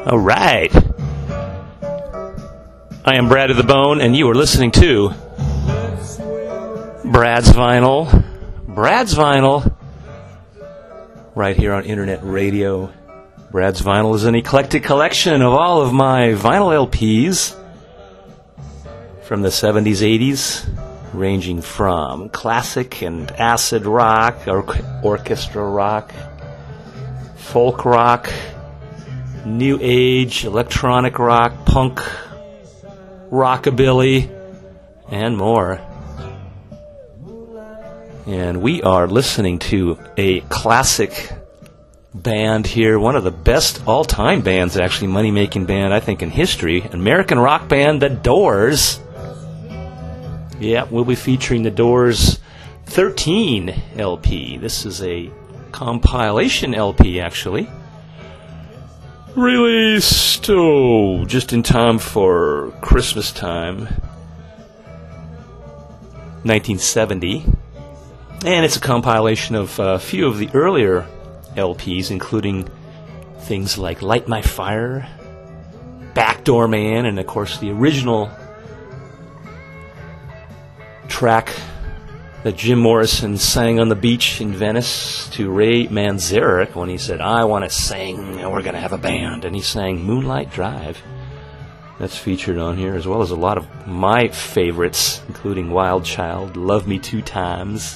All right. I am Brad of the Bone, and you are listening to Brad's Vinyl. Brad's Vinyl, right here on Internet Radio. Brad's Vinyl is an eclectic collection of all of my vinyl LPs from the 70s, 80s, ranging from classic and acid rock, orchestra rock, folk rock, new age, electronic rock, punk, rockabilly, and more. And we are listening to a classic band here, one of the best all-time bands, actually, money-making band, I think, in history, American rock band, The Doors. Yeah, we'll be featuring The Doors 13 LP. This is a compilation LP, actually. Released, just in time for Christmas time, 1970. And it's a compilation of a few of the earlier LPs, including things like Light My Fire, Backdoor Man, and of course the original track that Jim Morrison sang on the beach in Venice to Ray Manzarek when he said, I want to sing, and we're going to have a band. And he sang Moonlight Drive. That's featured on here, as well as a lot of my favorites, including Wild Child, Love Me Two Times,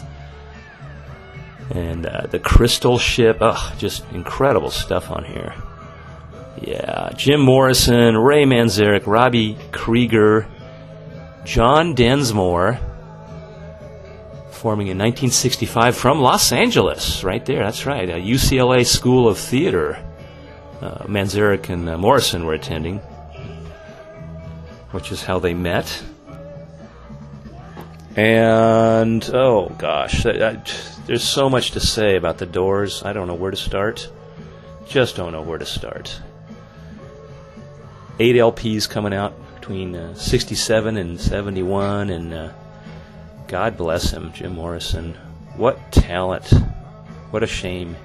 and The Crystal Ship. Just incredible stuff on here. Yeah, Jim Morrison, Ray Manzarek, Robbie Krieger, John Densmore, forming in 1965 from Los Angeles, right there, that's right, a UCLA School of Theater. Manzarek and Morrison were attending, which is how they met. And, oh gosh, there's so much to say about The Doors. I don't know where to start. Just don't know where to start. 8 LPs coming out between 67 and 71, and God bless him, Jim Morrison. What talent. What a shame.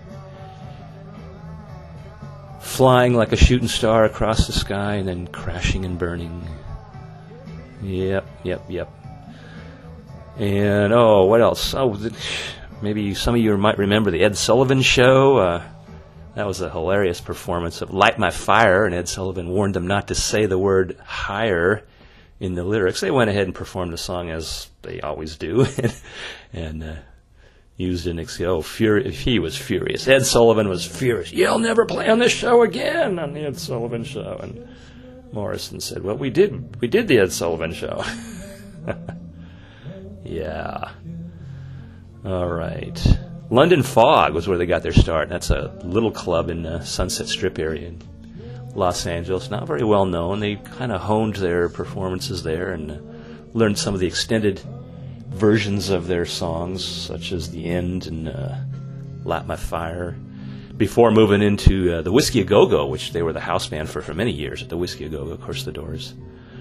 Flying like a shooting star across the sky and then crashing and burning. Yep. And, what else? Maybe some of you might remember the Ed Sullivan Show. That was a hilarious performance of Light My Fire, and Ed Sullivan warned them not to say the word higher in the lyrics. They went ahead and performed the song as they always do, and used an he was furious. Ed Sullivan was furious. You'll never play on this show again, on the Ed Sullivan Show. And Morrison said, well, we did the Ed Sullivan Show. Yeah. All right. London Fog was where they got their start. That's a little club in Sunset Strip area in Los Angeles. Not very well known. They kind of honed their performances there and learned some of the extended versions of their songs, such as The End and Light My Fire, before moving into the Whiskey A Go-Go, which they were the house band for many years at the Whiskey A Go-Go, of course, The Doors.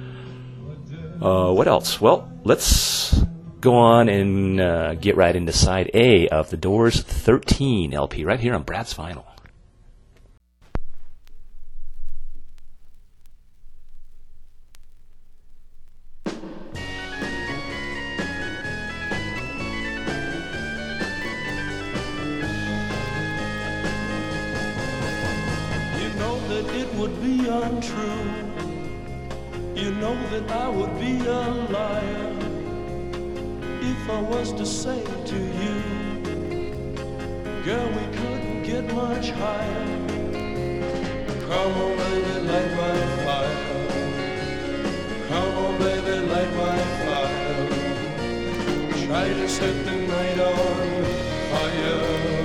What else? Well, let's go on and get right into side A of The Doors 13 LP, right here on Brad's Vinyl. Untrue, you know that I would be a liar if I was to say to you, girl, we couldn't get much higher. Come on, baby, light my fire. Come on, baby, light my fire. Try to set the night on fire.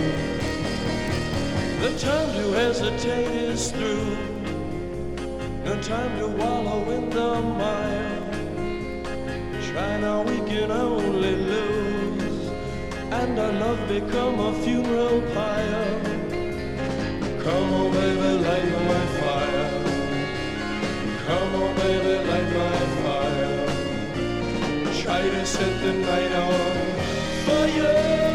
The time to hesitate is through. No time to wallow in the mire. Try now, we can only lose, and our love become a funeral pyre. Come on, baby, light my fire. Come on, baby, light my fire. Try to set the night on fire.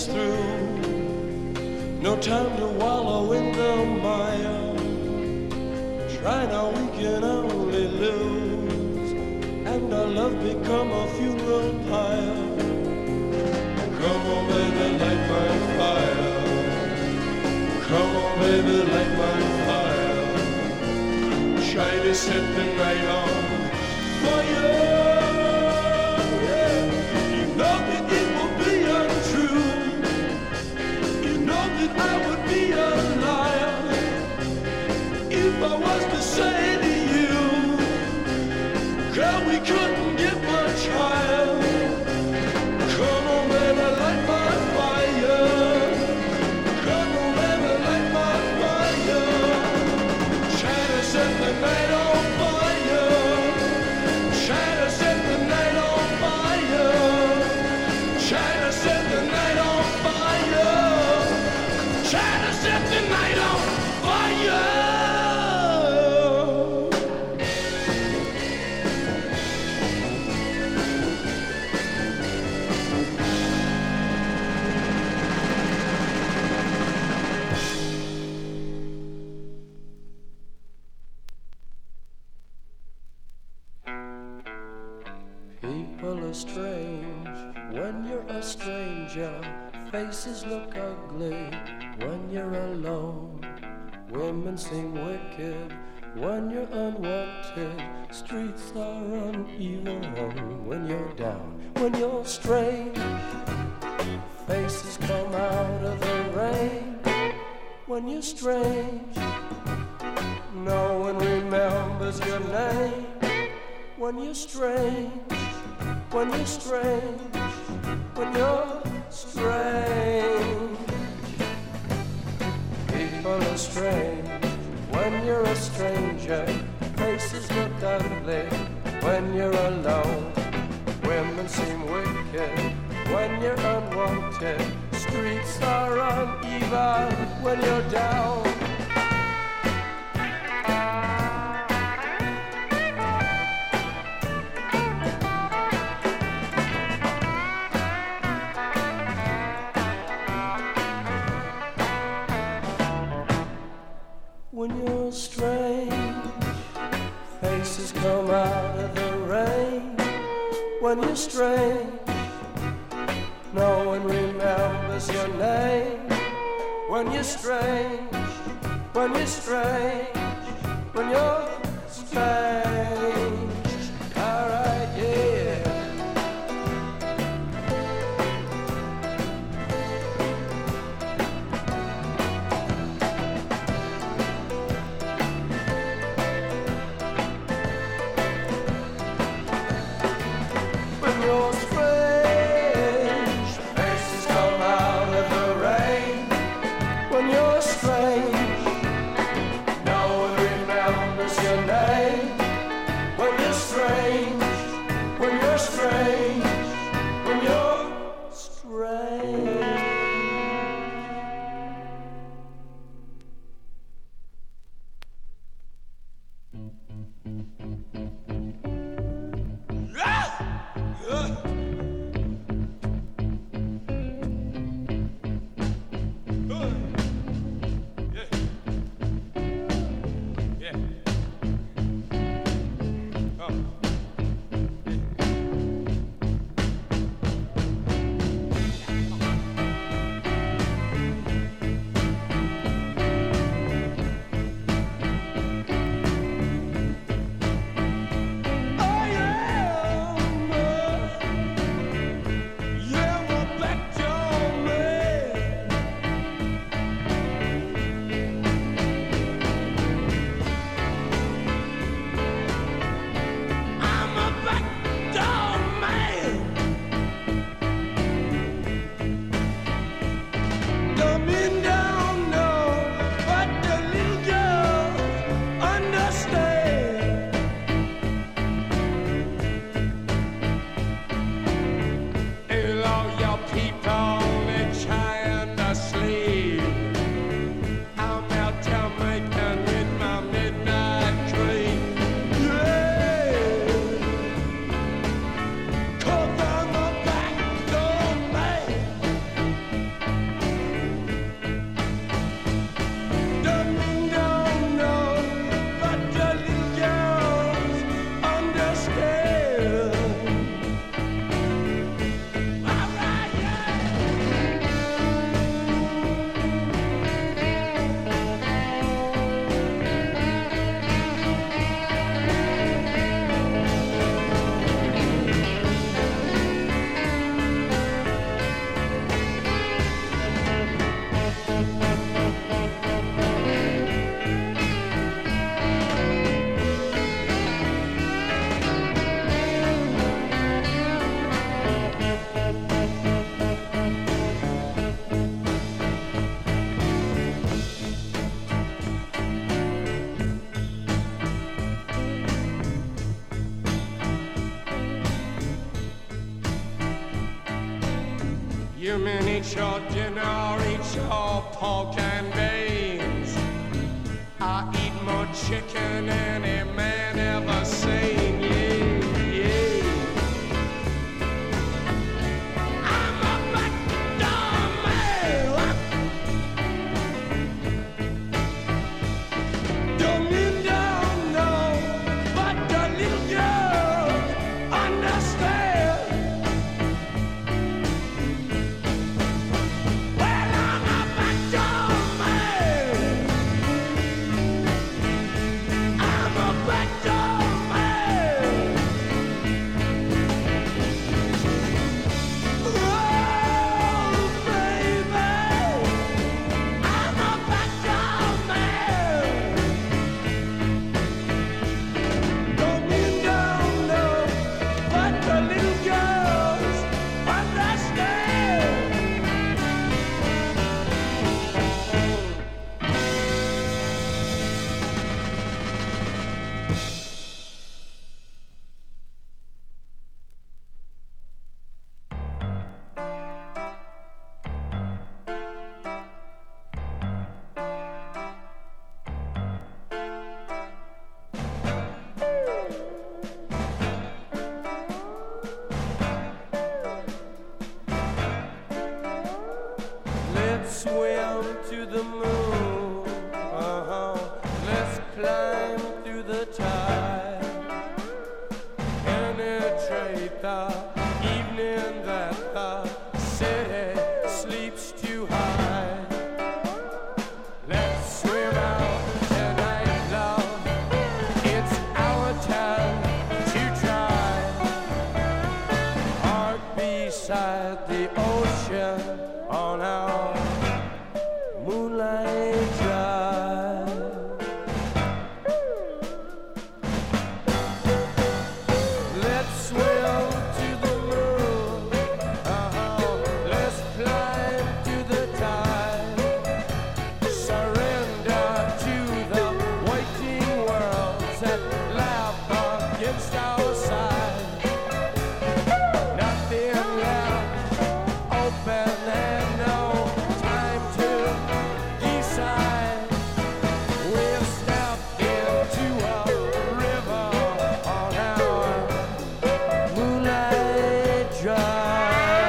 is through. No time to wallow in the mire. Try now, we can only lose, and our love become a funeral pyre. Come on, baby, light my fire. Come on, baby, light my fire. Try to set the night on fire. Yeah. You know that it will be untrue. You know that I would be a liar if I was to say to you, girl, we couldn't get much higher. Come on, baby, light my fire. Come on, baby, light my fire. Try to set the night on fire. Try to set the night on fire. Try to set the night on fire. Try to set the night on fire. People are strange when you're a stranger. Faces look ugly when you're alone. Women seem wicked when you're unwanted. Streets are uneven when you're down. When you're strange, faces come out of the rain. When you're strange, no one remembers your name. When you're strange, when you're strange, when you're strange. People are strange when you're a stranger. Faces look ugly when you're alone. Women seem wicked when you're unwanted. Streets are uneven when you're down. When you're strange, faces come out of the rain. When you're strange, no one remembers your name. When you're strange, when you're strange, when you're strange. Alright, yeah. When you're strange, faces come out of the rain. When you're strange, no one remembers your name. You mean eat your dinner, eat your pork and beans. I eat more chicken than any man ever seen. Yeah, yeah. I'm a backdoor man. Don't you know, but the little girls understand. Well, I'm a backdoor man. I'm a backdoor man. Oh, baby, I'm a backdoor man. Don't you know, but the little girls understand. Let's swim to the moon. Let's climb through the tide. Penetrate the evening that the city sleeps too high. Let's swim out tonight, love. It's our time to try. Heart beside the ocean on our moonlight drive. Let's swim to the moon. Let's climb to the tide. Surrender to the waiting worlds that laugh against our side. Nothing left open and no time to decide. We've stepped into a river on our moonlight drive.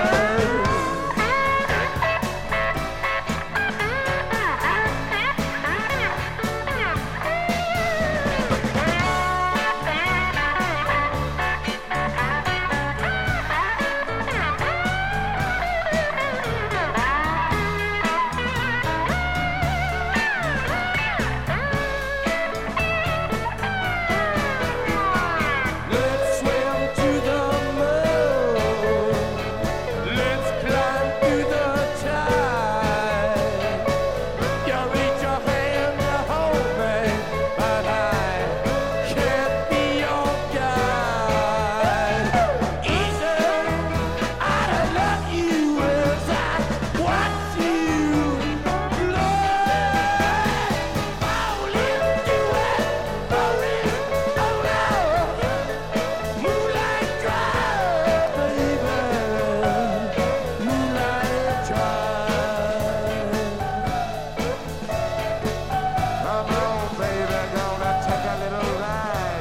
Let's swim to the moon. Let's climb through the tide. You reach your hand to hold me, but I can't be your guide. Easy, I love you as I watch you glide. Fall into it, fall in, oh no. Moonlight drive, baby. Moonlight drive. Come on, baby, gonna take a little ride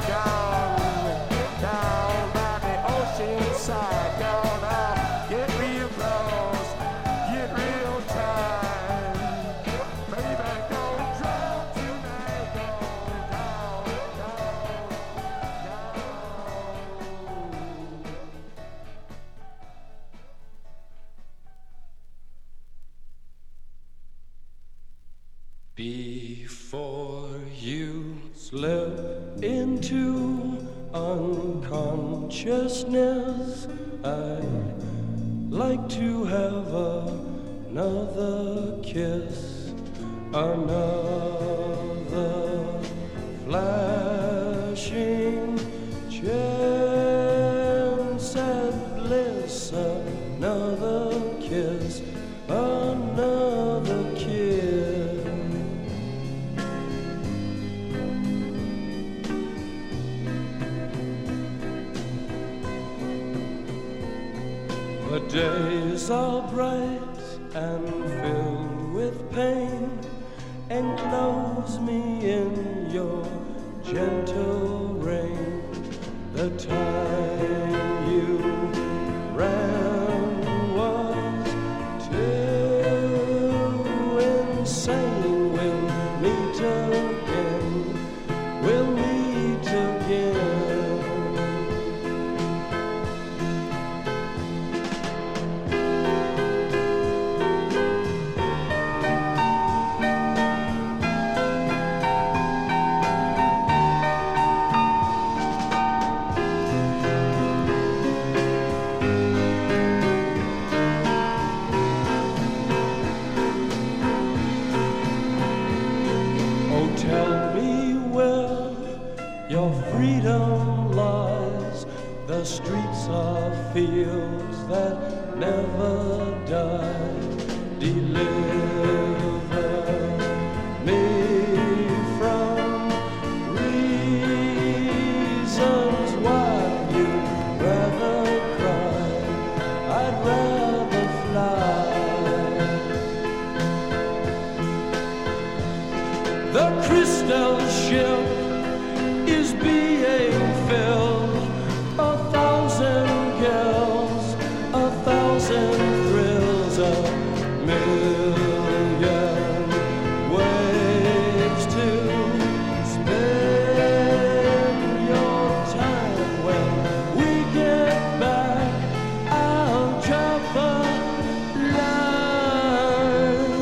down by the ocean side. Gonna get real close, get real tight. Baby, don't drown tonight, go down, down, down. Before you slip into unconsciousness, I'd like to have another kiss, another flashing chance at bliss, another kiss, another kiss. The days are bright and filled with pain. Enclose me in your gentle rain. The time you ran was too insane. We'll meet again. We'll meet again. Tell me where your freedom lies. The streets are fields that never die. Deliver me from reasons why you'd rather cry. I'd rather fly. The crystal ship is being filled. 1,000 girls, 1,000 thrills, 1,000,000 ways to spend your time. When we get back, I'll drop a line.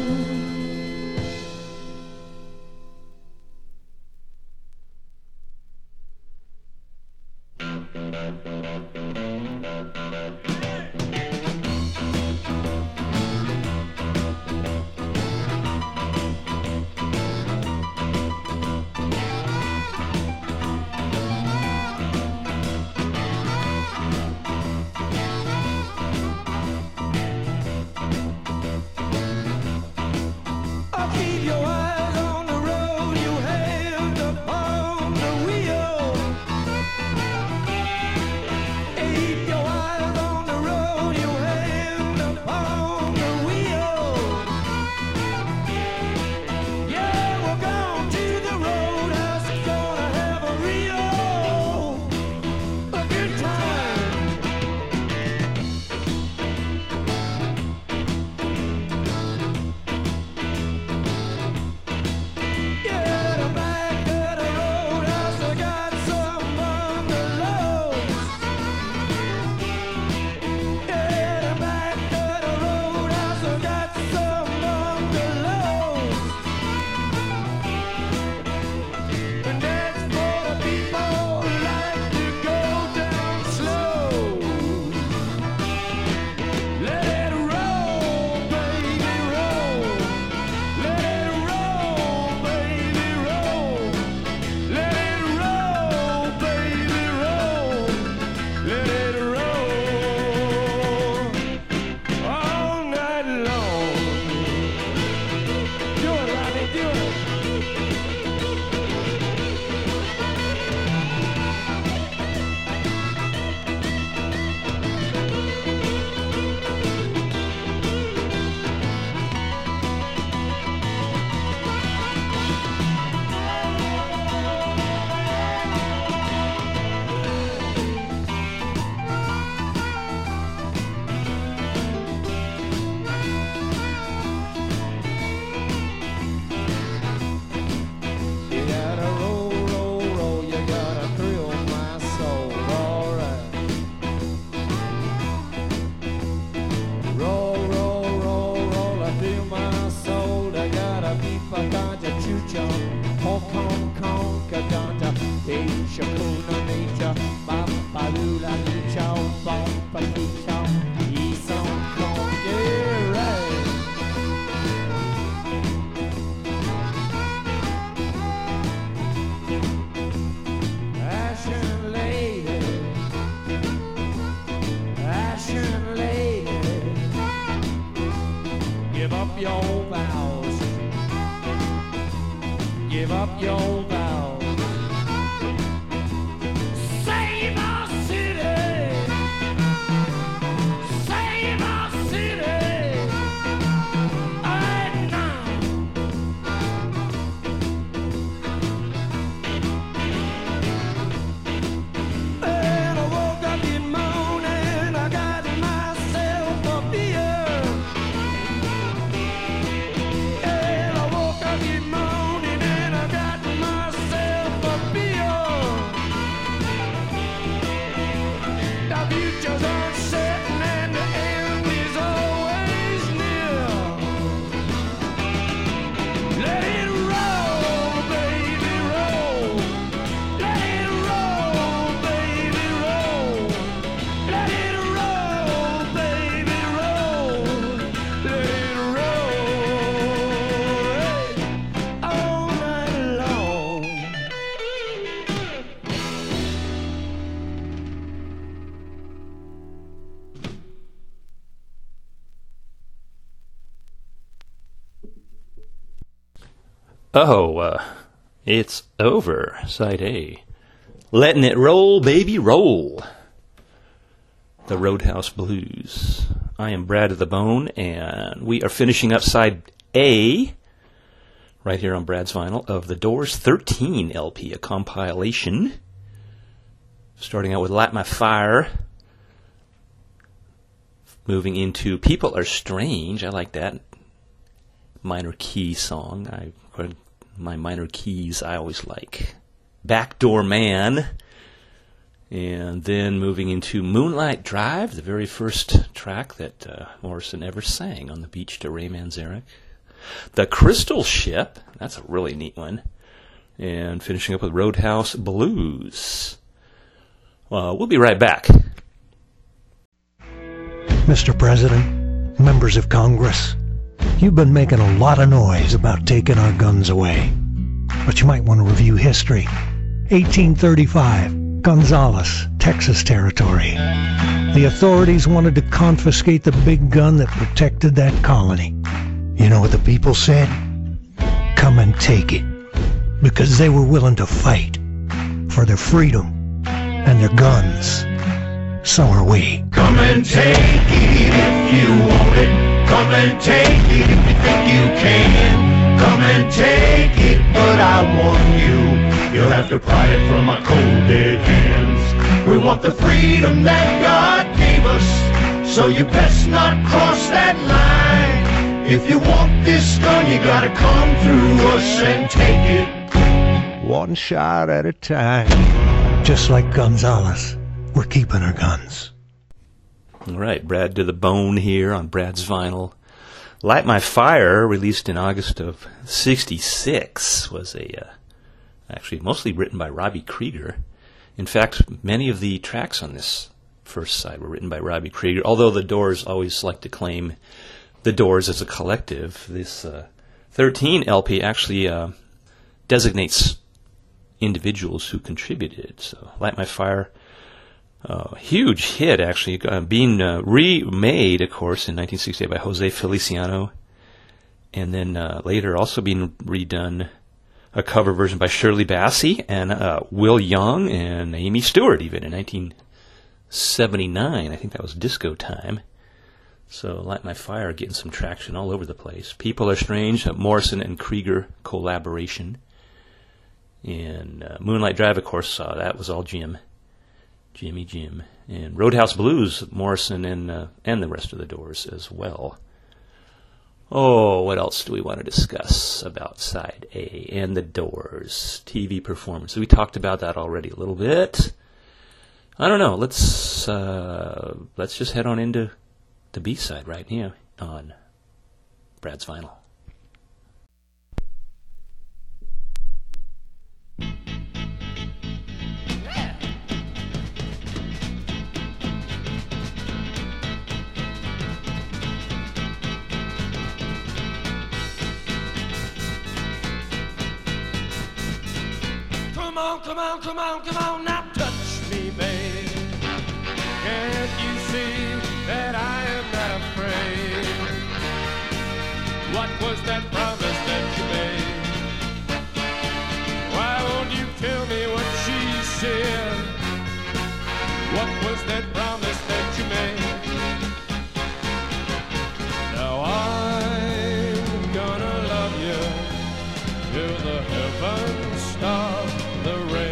I'll keep your eyes on the road, your hand upon the wheel. Keep your eyes on the road, your hand upon the wheel. Yeah, we're going to the roadhouse, gonna have a good time. Yeah, the back of the roadhouse, I got some bungalows. Yeah, the back of the roadhouse, I got some bungalows. And that's for the people who like to go down slow. Let it roll, baby, roll. Let it roll, baby, roll. Let it roll, baby, roll. Let it roll all night long. Do it, Robbie, do it. You gotta roll, roll, roll. You gotta thrill my soul. All right. Roll, roll, roll, roll. I feel my soul. I gotta beep. I gotta choo-choo. Honk, honk, honk. I gotta beach. Kuna nature. Bapa lula nicha. Bapa nicha. Easy kong. Yeah, right. Ashen lady, ashen lady, give up your vows, give up your vows. Save our city, It's over. Side A. Letting it roll, baby, roll. The Roadhouse Blues. I am Brad of the Bone, and we are finishing up side A, right here on Brad's Vinyl, of the Doors 13 LP, a compilation. Starting out with Light My Fire. Moving into People Are Strange. I like that minor key song. My minor keys I always like. Backdoor Man. And then moving into Moonlight Drive, the very first track that Morrison ever sang on the beach to Ray Manzarek. The Crystal Ship, that's a really neat one. And finishing up with Roadhouse Blues. We'll be right back. Mr. President, members of Congress, you've been making a lot of noise about taking our guns away. But you might want to review history. 1835, Gonzales, Texas Territory. The authorities wanted to confiscate the big gun that protected that colony. You know what the people said? Come and take it. Because they were willing to fight for their freedom and their guns. So are we. Come and take it if you want it. Come and take it if you think you can. Come and take it, but I warn you, you'll have to pry it from my cold dead hands. We want the freedom that God gave us, so you best not cross that line. If you want this gun, you gotta come through us and take it. One shot at a time. Just like Gonzales, we're keeping our guns. All right, Brad to the Bone here on Brad's Vinyl. Light My Fire, released in August of '66, was actually mostly written by Robbie Krieger. In fact, many of the tracks on this first side were written by Robbie Krieger, although the Doors always like to claim the Doors as a collective. This 13 LP actually designates individuals who contributed. So, Light My Fire, huge hit, actually, being remade, of course, in 1968 by Jose Feliciano, and then later also being redone, a cover version by Shirley Bassey and Will Young and Amy Stewart, even in 1979. I think that was Disco Time. So, Light My Fire getting some traction all over the place. People Are Strange, Morrison and Krieger collaboration. And Moonlight Drive, of course, that was all Jimmy Jim. And Roadhouse Blues, Morrison and the rest of the Doors as well. Oh, what else do we want to discuss about side A and the Doors? TV performance. We talked about that already a little bit. I don't know. Let's just head on into the B-side right now on Brad's Vinyl. Come on, now touch me, babe. Can't you see that I am not afraid? What was that promise that you made? Why won't you tell me what she said? What was that promise that you made? Now I'm gonna love you till the heavens stop the rain.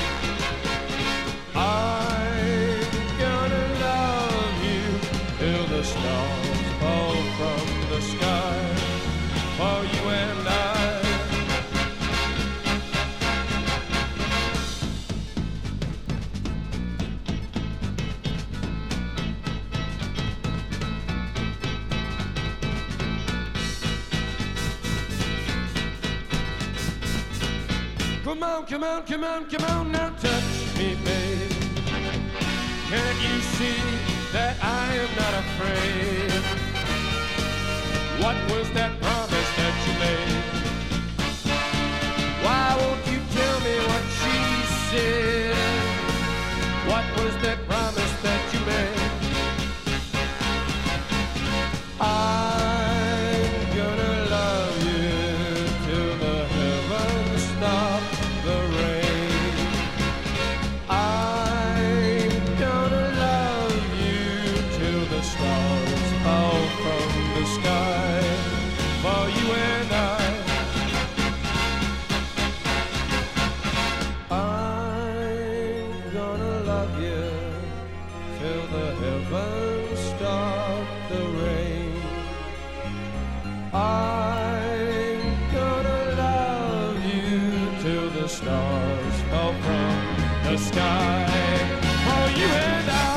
Come on, now touch me, babe. Can't you see that I am not afraid? What was that promise that you made? Why won't you tell me what she said? What was that promise that you made? I'm gonna love you till the heavens the stars fall from the sky for you and I.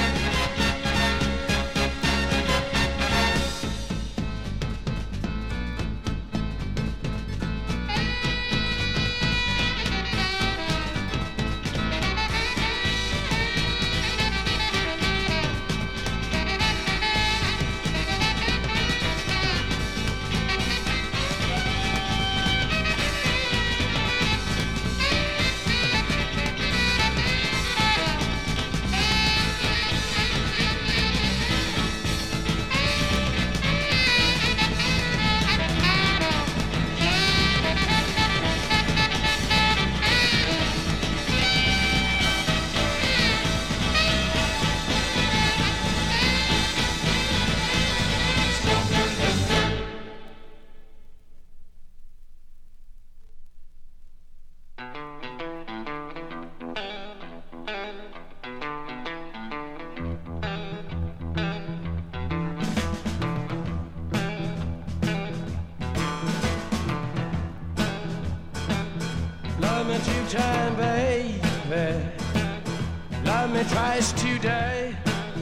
Love me 2 times, baby. Love me twice today.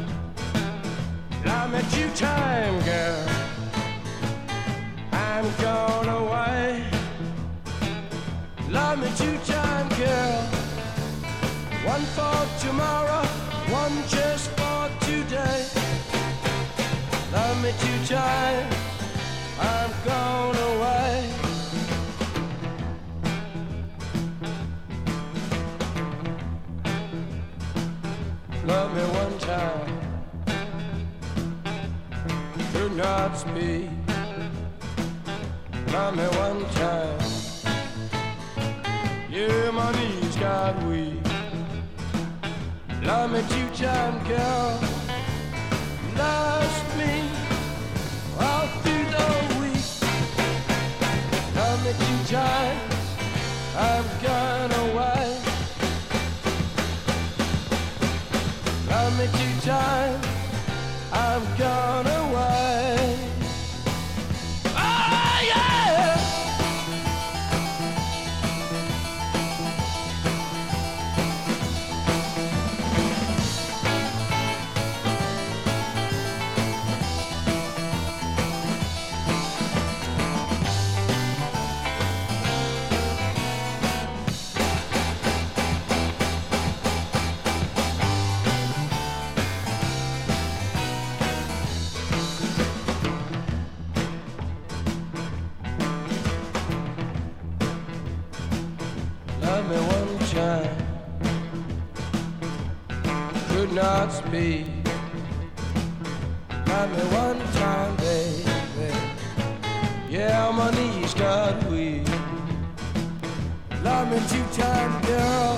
Love me 2 times, girl. I'm gone away. Love me 2 times, girl. 1 for tomorrow, 1 just for today. Love me 2 times. I'm gone away. Love me 1 time, could not speak. Love me 1 time, yeah, my knees got weak. Love me 2 times, girl. Lost me all through the week. Love me 2 times, I've gone away. Love me 2 times, I've gone away. Oh yeah! Love me 1 time, could not speak. Love me 1 time, baby. Yeah, my knees got weak. Love me 2 times, girl.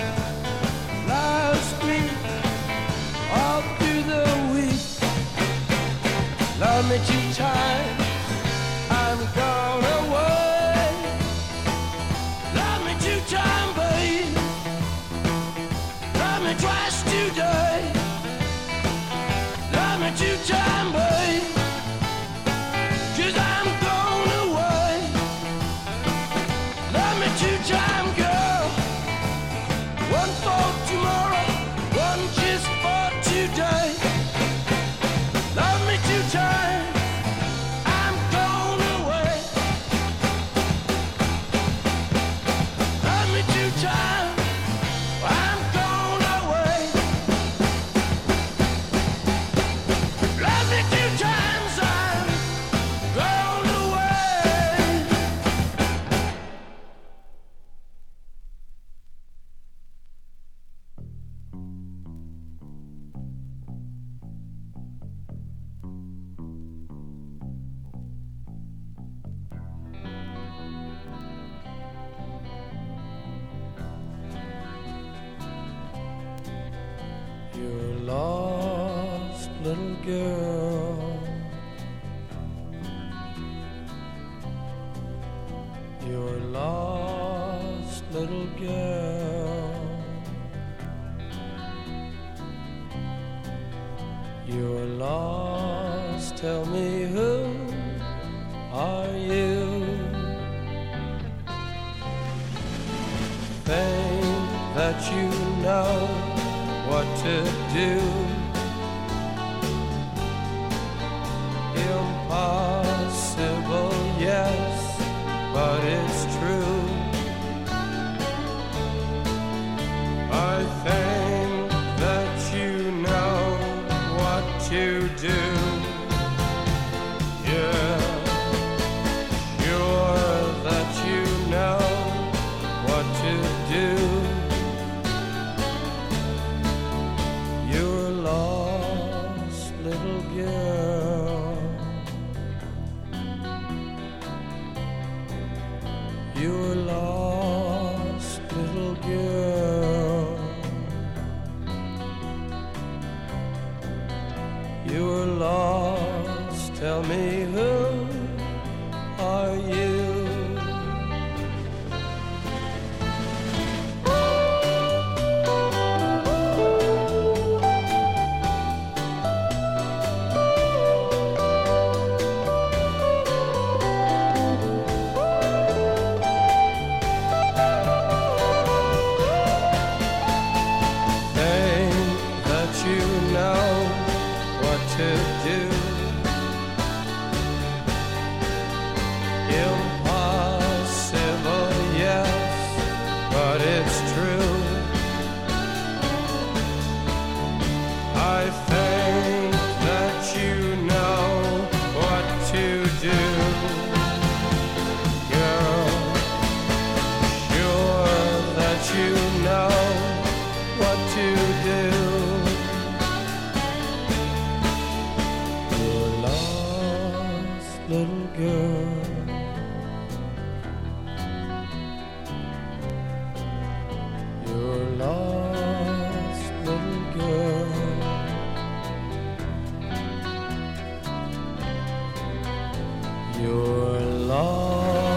Lost me all through the week. Love me 2 times, I'm gone away. Love me 2 times, babe. Love me twice today. Love me 2 times, babe. 'Cause I'm gone away. Love me 2 times, girl. 1 for tomorrow, 1 just for today. Love me 2 times, I'm gone away. Love me 2 times, I'm gone away. Love me 2 times, I'm gone away. You're a lost little girl. You're a lost little girl. You're lost, tell me who are you? that you know what to do. Impossible, yes, but it's true. I think that you know what to do. Yeah, sure that you know what to do. You're a lost little girl. You're a lost little girl. You're lost, tell me who are you? To do. Impossible, yes, but it's true. I think that you know what to do. Girl, sure that you know what to do. Little girl, you're lost, little girl. You're lost.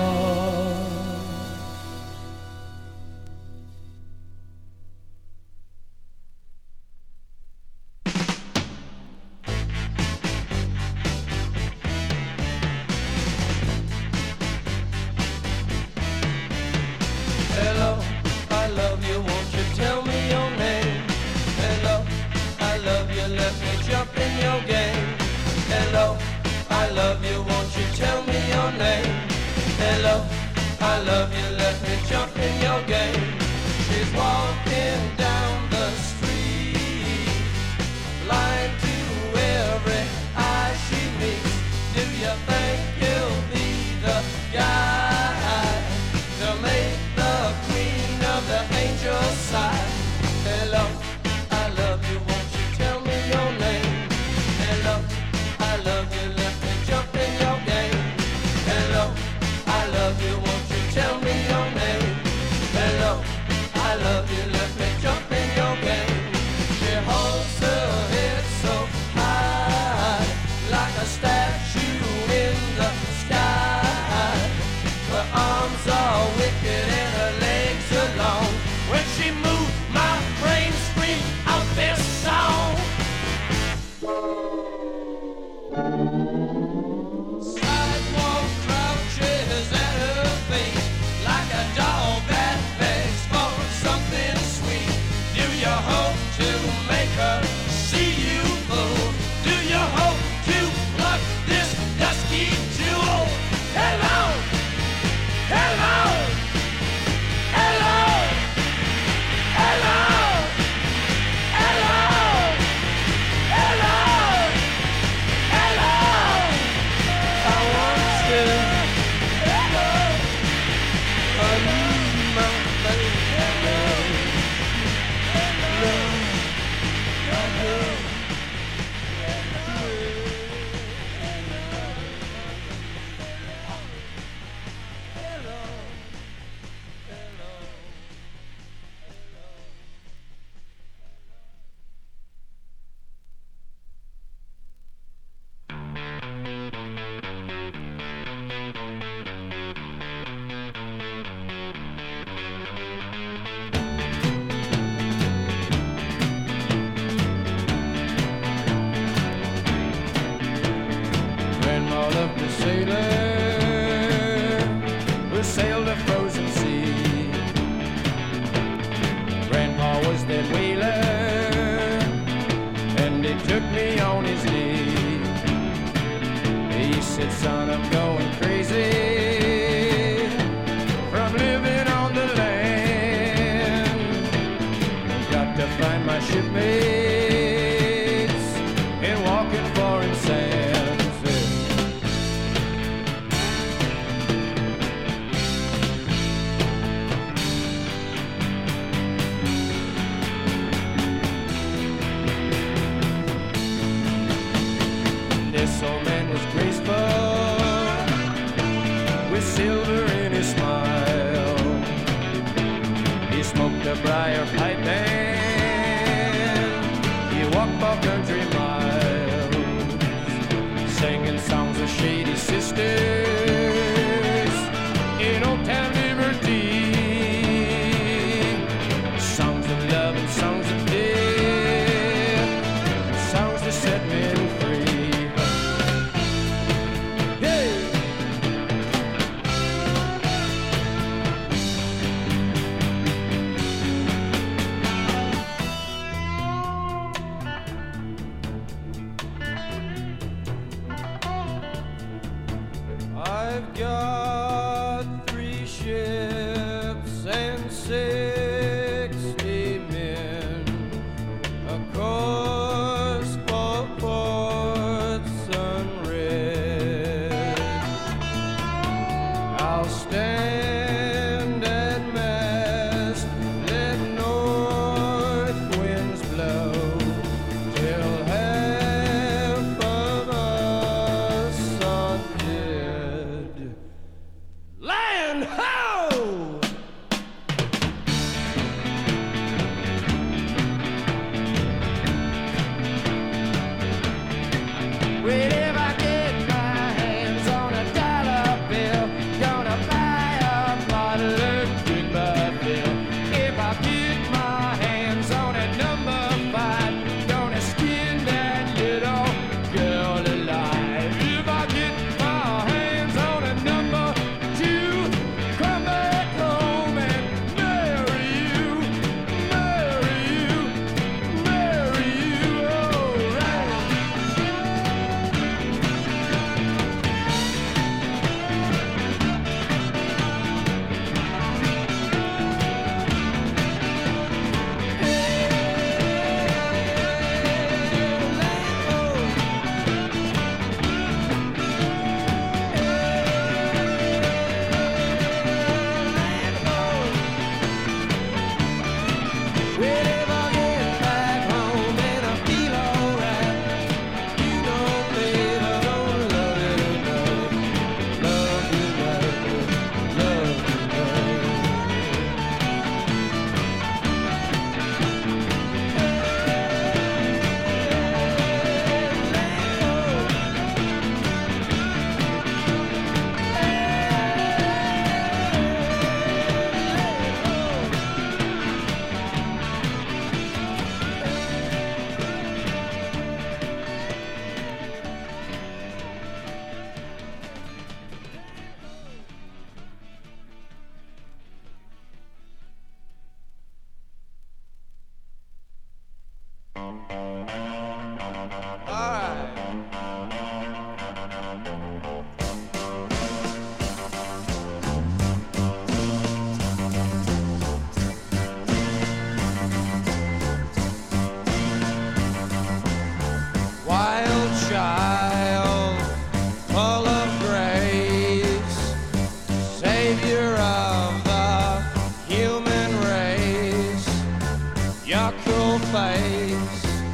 Hello, I love you, won't you tell me your name? Hello, I love you, let me jump in your game. Hello, I love you, won't you tell me your name? Hello, I love you, let me jump in your game. She's walking down the street, blind to every eye she meets. Do you think you'll be the guy to make the queen of the angel side? Hello, I love you, won't you tell me your name? Hello, I love you, let me jump in your game. Hello, I love you, won't you tell me your name? Hello, I love you, let me jump in smoked a briar pipe and you walked for country miles, singing songs of shady sisters in Old Town Liberty, songs of love and songs of death, songs that set men free. Hey! I've got 3 ships and 60 men, a course for Port Sunred. I'll stand at mast, let north winds blow, till half of us are dead. Land ho! Well, if I get my hands on a dollar bill, gonna buy a bottle of goodbye fill. If I get my hands on a number 5, gonna skin that little girl alive. If I get my hands on a number 2, come back home and marry you, marry you, marry you, alright. Well, if I get back home and I feel alright, you know, babe, I'm gonna love it tonight. Love tonight, love tonight. Alright. Wild child, full of grace, savior of the human race, your cruel face.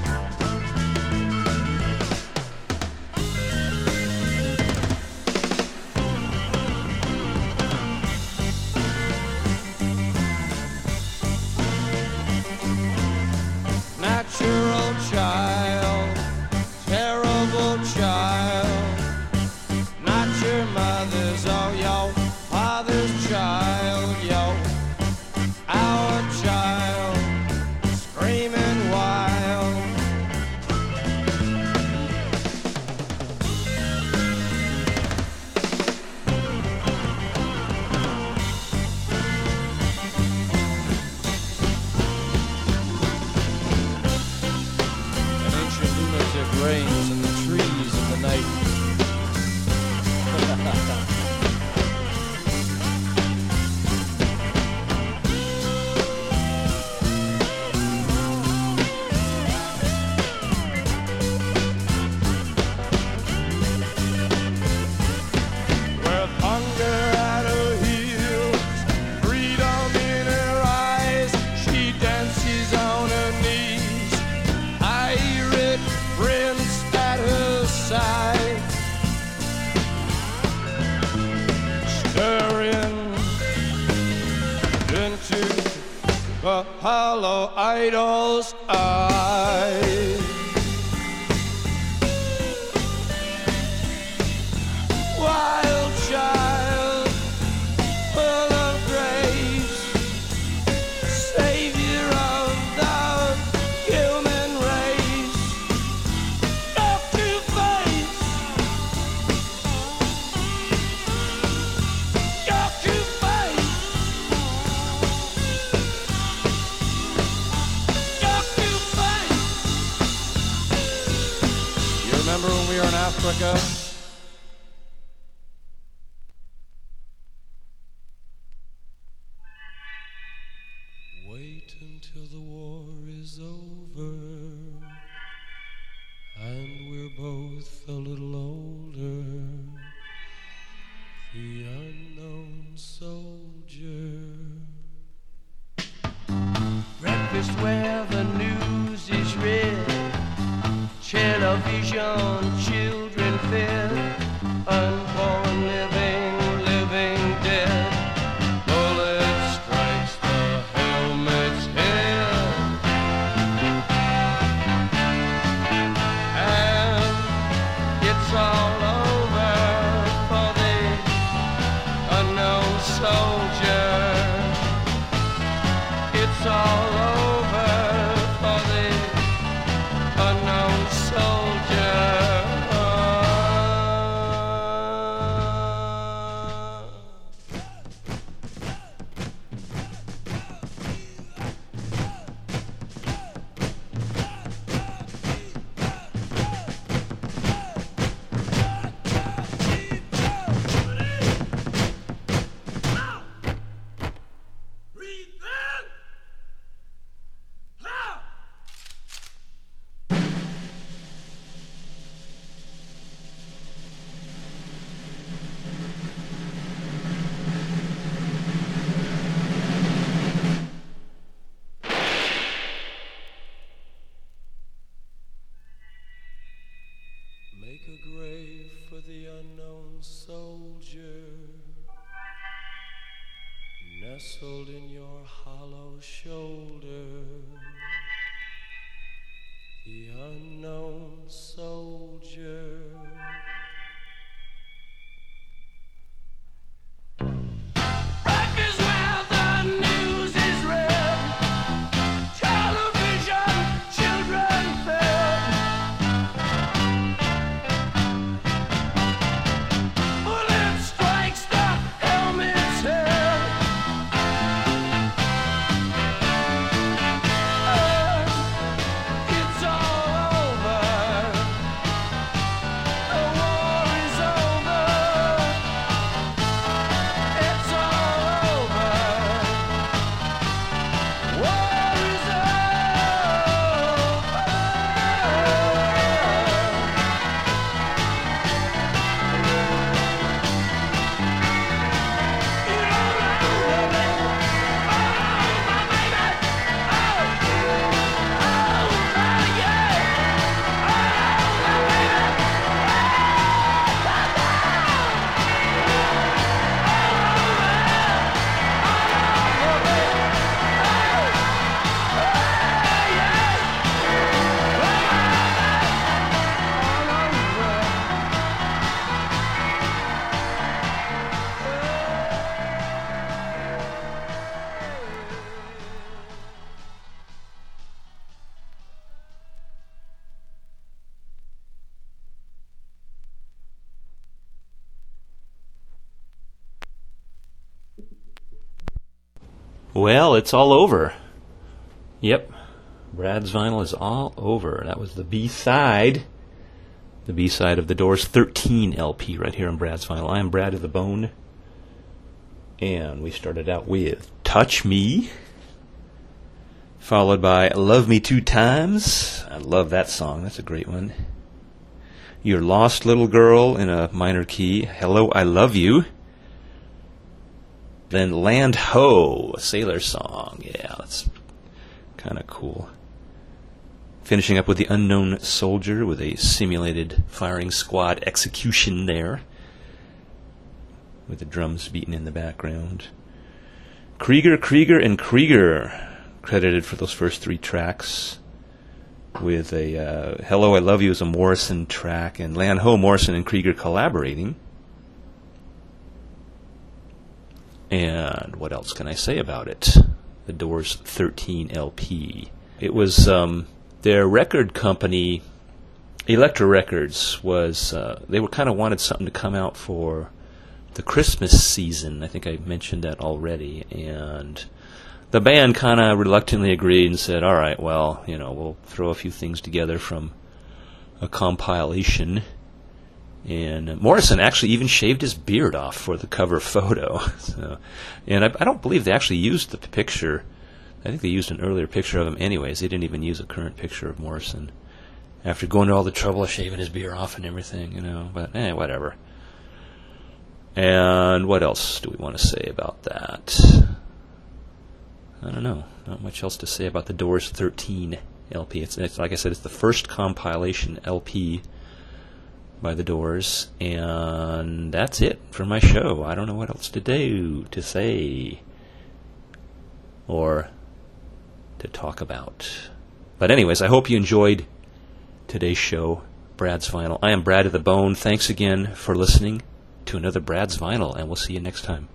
Natural child, terrible child, not your mother's or your father's child, yo, our child, screaming wild. the hollow idol's eye. Wild child, full of grace, savior of the human race. Up to face, up to face, up to face. You remember when we were in Africa? Wait until the war is over and we're both a little older. The unknown soldier. Breakfast where the news is read, television, children fed, unborn living, living dead. Bullet strikes the helmet's head, and it's all over for the unknown soldier. It's all over for the unknown soldier. Make a grave for the unknown soldier, nestled in your hollow shoulder. The unknown soldier. Breakfast where the news is read, television, children fed. Bullet strikes the helmet's head. It's all over. The war is over. It's all over. War is Well, it's all over. Yep. Brad's Vinyl is all over. That was the B-side. The B-side of the Doors 13 LP right here on Brad's Vinyl. I am Brad of the Bone. And we started out with Touch Me, followed by Love Me Two Times. I love that song. That's a great one. Your Lost Little Girl in a minor key. Hello, I Love You. Then Land Ho, a sailor song. Yeah, that's kind of cool. Finishing up with The Unknown Soldier with a simulated firing squad execution there, with the drums beating in the background. Krieger, Krieger, and Krieger. credited for those first 3 tracks, with a Hello, I Love You is a Morrison track, and Land Ho, Morrison and Krieger collaborating. And what else can I say about it? The Doors 13 LP. It was their record company, Elektra Records, was they were kind of wanted something to come out for the Christmas season. I think I mentioned that already, and the band kind of reluctantly agreed and said, all right, well, we'll throw a few things together from a compilation. And Morrison actually even shaved his beard off for the cover photo. And I don't believe they actually used the picture. I think they used an earlier picture of him anyways. They didn't even use a current picture of Morrison after going to all the trouble of shaving his beard off and everything, But, whatever. And what else do we want to say about that? I don't know. Not much else to say about the Doors 13 LP. It's like I said, it's the first compilation LP by the Doors, and that's it for my show. I don't know what else to say, or to talk about. But anyways, I hope you enjoyed today's show, Brad's Vinyl. I am Brad to the Bone. Thanks again for listening to another Brad's Vinyl, and we'll see you next time.